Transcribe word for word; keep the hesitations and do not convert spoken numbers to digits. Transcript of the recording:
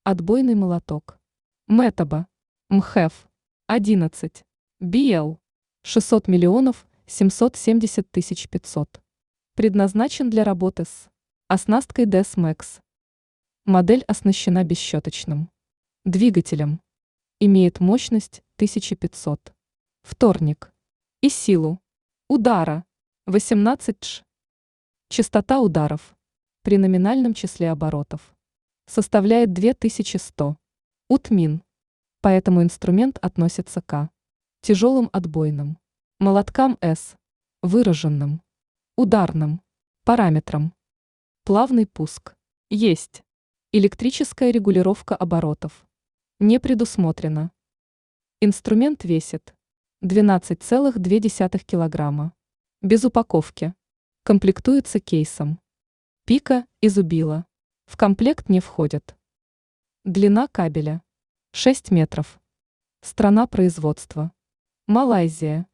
Отбойный молоток. Метаба. МХЭФ. одиннадцать. би эл. шестьсот миллионов семьсот семьдесят тысяч пятьсот. Предназначен для работы с оснасткой ди эс Max. Модель оснащена бесщеточным двигателем. Имеет мощность тысяча пятьсот. Вторник. И силу удара восемнадцать тш. Частота ударов при номинальном числе оборотов составляет две тысячи сто. Утмин. Поэтому инструмент относится к тяжелым отбойным молоткам С, выраженным ударным параметрам. Плавный пуск. Есть. Электрическая регулировка оборотов. Не предусмотрено. Инструмент весит двенадцать целых две десятых килограмма. Без упаковки. Комплектуется кейсом. Пика и зубило. В комплект не входят. Длина кабеля шесть метров. Страна производства. Малайзия.